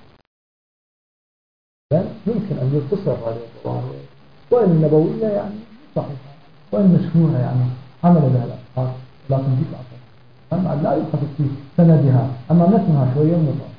[SPEAKER 1] يمكن أن يقتصر عليه الظواهر، وإن النبوية يعني صحيحة، وإن مشهورة يعني عمل بها الأشخاص، لكن دي الأصل لا يؤخذ في سندها، أما متنها شوية مضاف.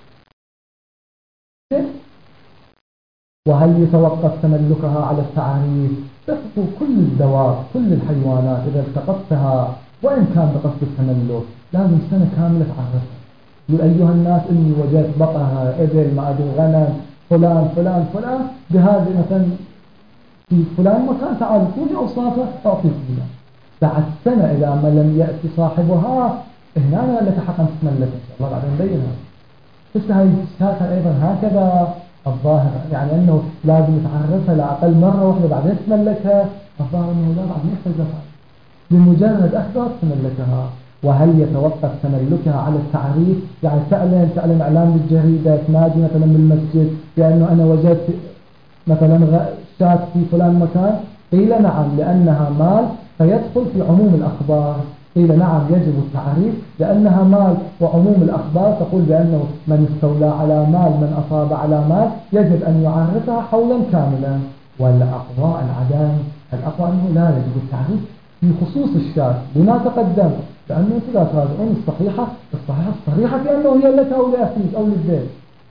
[SPEAKER 1] وهل يتوقف تملكها على التعريف؟ تسقط كل الدواب، كل الحيوانات إذا التقطتها وإن كان بقصد التملك لازم سنة كاملة تعرفها. يقول أيها الناس إني وجدت بقرة، إبل، ما أدري غنم، فلان فلان فلان بهذه مثلا في فلان مكان، تعالوا كوني أوصافه أعطيك بها. بعد سنة إذا ما لم يأتي صاحبها هنا لك حق أن تتملك إن شاء الله بعدين نبينها. بس هاي أيضا هكذا الظاهر، يعني أنه لازم يتعرفها لأقل مرة واحدة بعدين تتملكها. الظاهر أنه لا، بعد ما يحتاج بمجرد أخذت تملكها. وهل يتوقف تملكها على التعريف؟ يعني تعلن إعلان بالجريدة، تنادي مثلا بالمسجد بأنه أنا وجدت مثلا شاة في فلان مكان؟ قيل نعم لأنها مال فيدخل في عموم الأخبار. قيل نعم يجب التعريف لأنها مال، وعموم الأخبار تقول بأنه من استولى على مال، من أصاب على مال، يجب أن يعرفها حولا كاملا. والأقوى العدم، الأقوى أنه لا يجب التعريف في خصوص الشاة بما تقدم، لأنه لا تراجعون الصحيحة الصريحة في أنه هي لك أو لأخيك أو للزيت.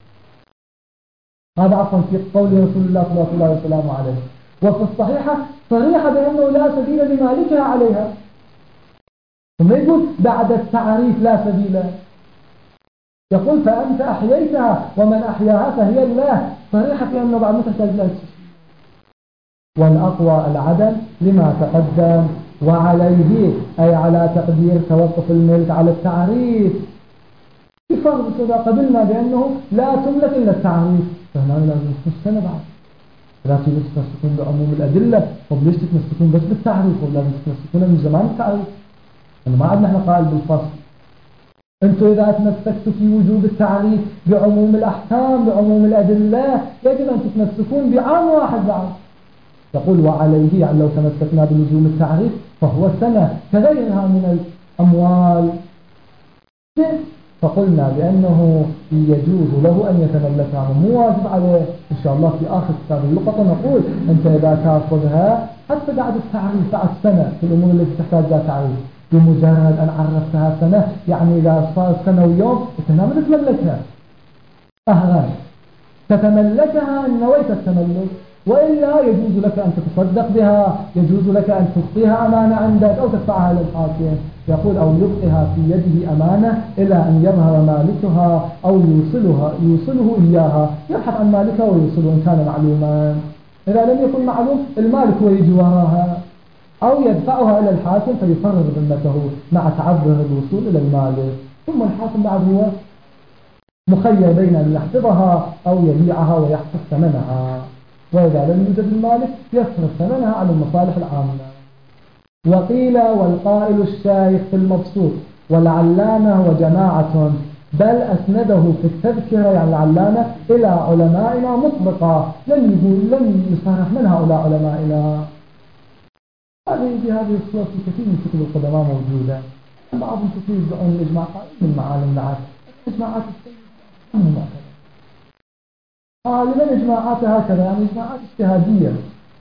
[SPEAKER 1] هذا عفوا في قول رسول الله صلى الله عليه وسلم عليه. وفي الصحيحة صريحة بأنه لا سبيل لمالكها عليها، ثم يقول بعد التعريف لا سبيل، يقول فأنت أحييتها ومن أحياها فهي الله، صريحة في أنه بعد ما تحتاج لها. والأقوى العدم لما تقدم. وعليه أي على تقدير توقف الملك على التعريف بفرض إذا قبلنا بأنه لا تملك إلا التعريف، فهنا لازم تستنى بعد. لا تمسكون بعموم الأدلة، وليش تتمسكون بس بالتعريف، ولازم تتمسكون من زمان التعريف. أنا ما عندنا احنا قائل بالفصل. أنتم إذا تمسكتوا في وجوب التعريف بعموم الأحكام بعموم الأدلة، يجب أن تتمسكون بعام واحد بعد. يقول وعليه، يعني لو تمسكنا بلزوم التعريف فهو سنة كغيرها من الأموال. فقلنا بأنه يجوز له أن يتملكها، مو واجب عليه. إن شاء الله في آخر كتاب اللقطة نقول أنت إذا تأخذها حتى بعد التعريف بعد سنة في الأمور التي تحتاج لها تعريف، بمجرد أن عرفتها سنة، يعني إذا صار سنة ويوم أنت ما تتملكها. أهلا تتملكها إن نويت التملك، وإلا يجوز لك أن تتصدق بها، يجوز لك أن تبقيها أمانة عندك أو تدفعها للحاكم. يقول أو يبقيها في يده أمانة إلى أن يظهر مالكها أو يوصله إياها، يبحث عن مالكها ويوصله إن كان معلوما. إذا لم يكن معلوم المالك هو يجي وراها، أو يدفعها إلى الحاكم فيقرر ذمته مع تعذر الوصول إلى المالك، ثم الحاكم بعد هو مخير بين أن يحفظها أو يبيعها ويحفظ ثمنها. وإذا لم يوجد المالك يصرف ثمنها على المصالح العامة. وقيل والقائل الشايخ في المبسوط والعلامة وجماعة، بل أسنده في التذكرة يعني العلامة إلى علمائنا مطلقة، لم يصرح من هؤلاء علمائنا. هذه الصور في كثير من كتب القدماء موجودة. بعضهم كثير يدعون الإجماع قائم من معالم العدل، إجماعات السيد غالبا إجماعات هكذا، يعني إجماعات اجتهادية.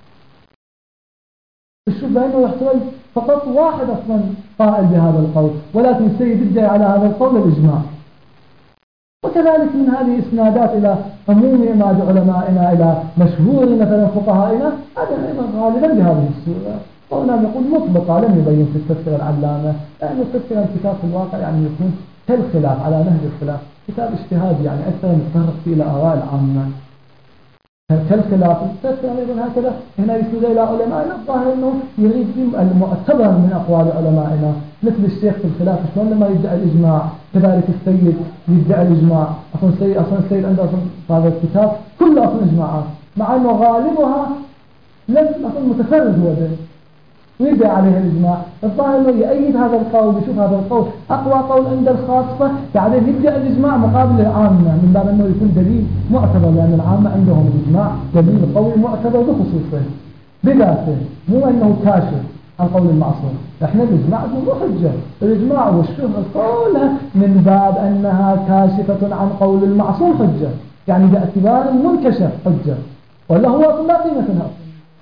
[SPEAKER 1] الشوف بأنه يحتوي فقط واحد أصلا قائل بهذا القول، ولكن السيد يدعي على هذا القول الإجماع. وكذلك من هذه إسنادات إلى عموم إماد علمائنا إلى مشهور مثلا فقهائنا، هذا أيضا غالبا بهذه الصورة. وهنا يقول مطلقة، لم يبين في التذكرة العلامة، يعني التذكرة الكتاب في الواقع يعني يكون كالخلاف على نهج الخلاف، كتاب اجتهادي يعني أكثر يتطرق فيه إلى آراء العامة كالخلاف. التذكرة أيضا هكذا هنا يسند إلى علمائنا، الظاهر أنه يريد المعتبر من أقوال علمائنا، مثل الشيخ في الخلاف شلون لما يدعي الإجماع، كذلك السيد يدعي الإجماع. أصلا السيد عنده هذا الكتاب كله أصلا إجماعات، مع أنه غالبها لم أصلا متفرد هو به، ويدعي عليها الإجماع. الظاهر أنه يأيد هذا القول، يشوف هذا القول أقوى قول عند الخاصة، بعدين يبدأ الإجماع مقابل العامة من باب أنه يكون دليل معتبر، لأن العامة عندهم الإجماع دليل قوي معتبر بخصوصه بذاته، مو أنه كاشف عن قول المعصوم. احنا الإجماع مو حجة، الإجماع والشهرة كلها من باب أنها كاشفة عن قول المعصوم حجة، يعني باعتبار منكشف حجة، ولا هو لا قيمة لها.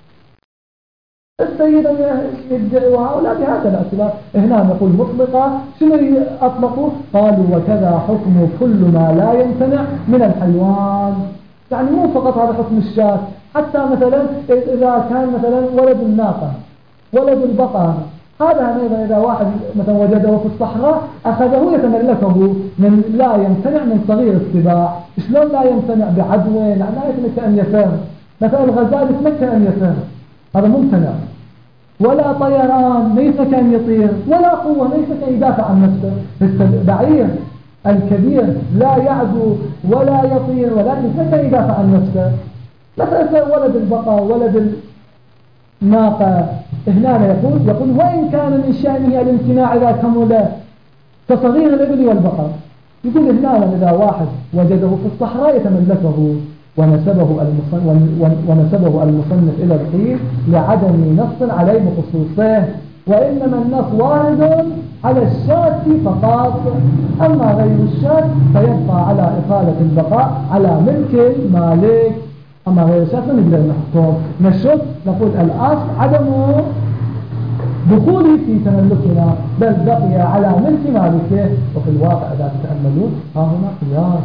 [SPEAKER 1] السيد يدعي وهؤلاء بهذا الاعتبار. هنا نقول مطلقة، شنو أطلقوا؟ قالوا وكذا حكم كل ما لا يمتنع من الحيوان، يعني مو فقط هذا حكم الشاة، حتى مثلا إذا كان مثلا ولد الناقة ولد البقر، هذا أيضا إذا واحد مثلا وجده في الصحراء أخذه يتملكه، من لا يمتنع من صغير السباع. شلون لا يمتنع؟ بعدوى، يعني لا يتمكن أن يفر، مثلا الغزال يتمكن أن يفر، هذا ممتنع. ولا طيران، ما يتمكن أن يطير، ولا قوة، ما يتمكن أن يدافع عن نفسه. البعير الكبير لا يعدو ولا يطير، ولكن يتمكن أن يدافع عن نفسه. مثلا ولد البقر ولد الناقة، هنا يقول وإن كان من شأنه الامتناع إذا كمل كصغير الإبل والبقر. يقول هنا إذا واحد وجده في الصحراء يتملكه، ونسبه المصنف إلى القيل لعدم نص عليه بخصوصه، وإنما النص وارد على الشاة فقط، أما غير الشاة فيبقى على إقالة البقاء على ملك المالك. أما غير الشاة نقدر نحكم نشوف نقول الأصل عدم دخوله في تملكنا، بل بقي على ملك مالكه. وفي الواقع إذا تتأملون ها هنا قياس،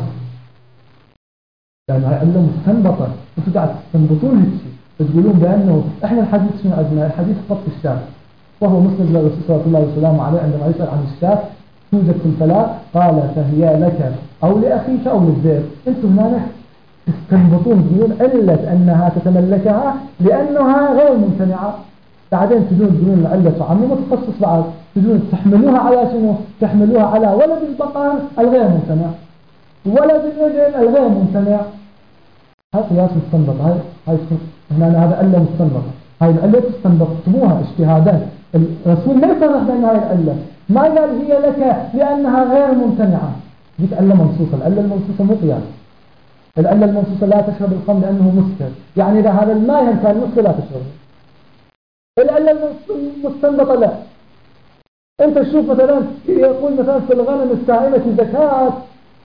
[SPEAKER 1] لأنه علم مستنبطة، أنتوا قاعد تستنبطون هالشيء، تقولون بأنه إحنا الحديث شنو عندنا؟ الحديث قط الشاة، وهو مسند للرسول صلى الله عليه وسلم عليه عندما يسأل عن الشاة توجد في الفلاة قال فهي لك أو لأخيك أو للذئب. أنتوا هنا تستنبطون تقولون علة أنها تتملكها لأنها غير ممتنعة، بعدين تقولون العلة تعمم وتخصص بعض، تقولون تحملوها على شنو؟ تحملوها على ولد البقر الغير ممتنع، ولد الرجل الغير ممتنع. هذا قياس مستنبط، هاي هنا هذا علة مستنبط، هاي العلة تستنبطوها اجتهادات. الرسول ما يفرق بين هاي العلة، ما قال هي لك لأنها غير ممتنعة، ديك علة منصوصة. العلة المنصوصة مو قياس. العلة المنصوصة لا تشرب الخمر لأنه مسكر، يعني إذا هذا الماء كان مسكر لا تشربه. العلة المستنبطة لا. أنت تشوف مثلا يقول مثلا في الغنم السائمة زكاة،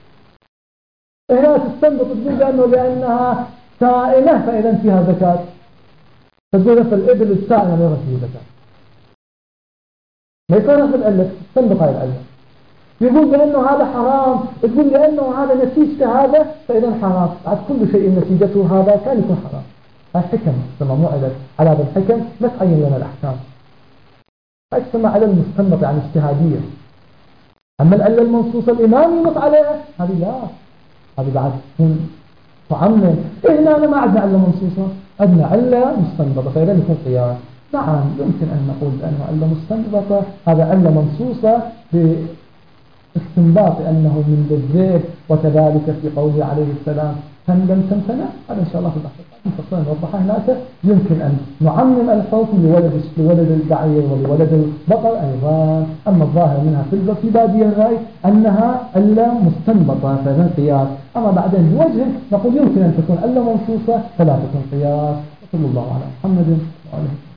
[SPEAKER 1] هنا تستنبط تقول بأنه لأنها سائمة فإذا فيها زكاة، تقول في الإبل السائمة ما فيها زكاة. ما يفرق العلة، تستنبط هاي العلة. يقول بأنه هذا حرام، تقول لأنه هذا نتيجة هذا فإذا حرام، بعد كل شيء نتيجته هذا كان يكون حرام. هاي حكم تسمى مو على هذا الحكم ما تعين لنا الأحكام، هاي تسمى على المستنبط يعني اجتهادية. أما العلة المنصوصة الإمام ينص عليها هذه لا، هذه بعد تكون تعمم. هنا أنا ما عندنا علة منصوصة، عندنا علة مستنبطة فإذا يكون قياس. نعم يمكن أن نقول بأنه علة مستنبطة هذا علة منصوصة باستنباط أنه من الذئب، وكذلك في قوله عليه السلام لم تمتنع. هذا إن شاء الله في البحث القادم نوضحها هناك. يمكن أن نعمم الحكم لولد البعير ولولد البقر أيضا. أما الظاهر منها في بادية الرأي أنها علة مستنبطة فإذا قياس. أما بعدين بوجه نقول يمكن أن تكون علة منصوصة فلا تكون قياس. صلى الله على محمد وعلى